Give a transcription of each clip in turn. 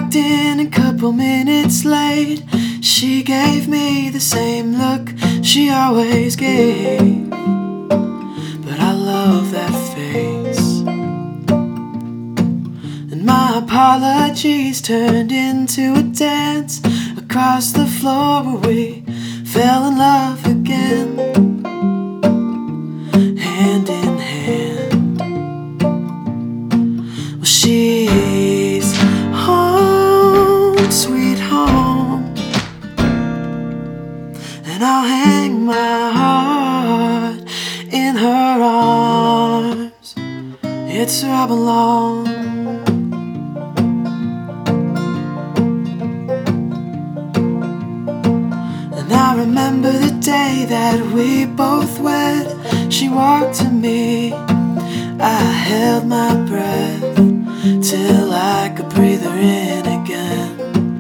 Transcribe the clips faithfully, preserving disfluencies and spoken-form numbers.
walked in a couple minutes late. She gave me the same look she always gave, but I love that face. And my apologies turned into a dance across the floor where we fell in love again, hand in hand. Well, she's home, sweet home, and I'll hang my heart in her arms. It's where I belong. And I remember the day that we both wed. She walked to me, I held my breath till I could breathe her in again.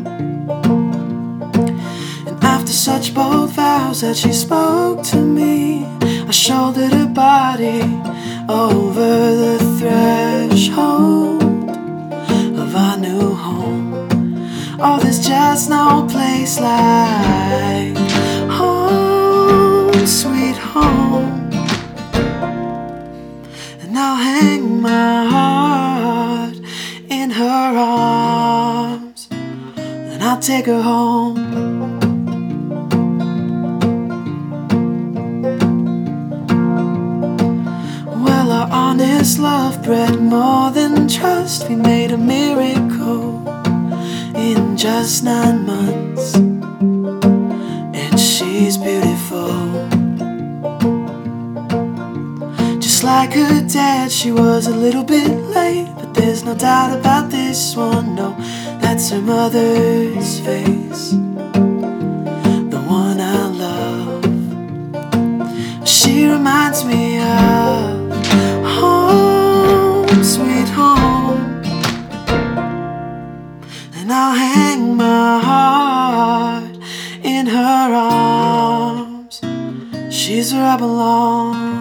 And after such bold vows that she spoke to me, I shouldered her body over the threshold of our new home. Oh, there's just no place like home, sweet home. And I'll hang my heart in her arms, and I'll take her home. Well, our honest love bred more than trust. We made a miracle in just nine months, and she's beautiful. Just like her dad, she was a little bit late, but there's no doubt about this one, no, that's her mother's face, the one I love. She reminds me of home, sweet home, and I'll hang my heart in her arms. She's where I belong.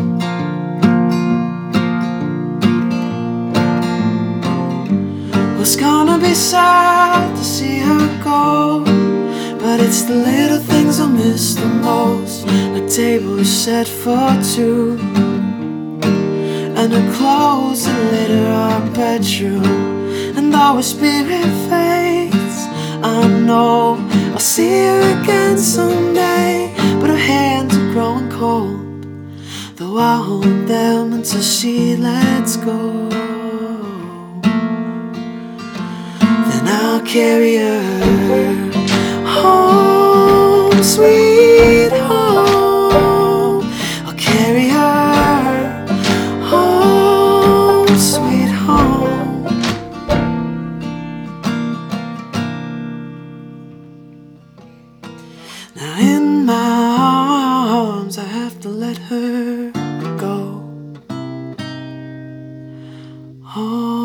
Well, it's gonna be sad to see her go, but it's the little things I'll miss the most. A table set for two, and her clothes that litter our bedroom. And though her spirit fades, I know I'll see her again someday. But her hands are growing cold, though I'll hold them until she lets go. Then I'll carry her home, sweet home. I'll carry her home, sweet home. Now in my arms I have to let her go. Oh.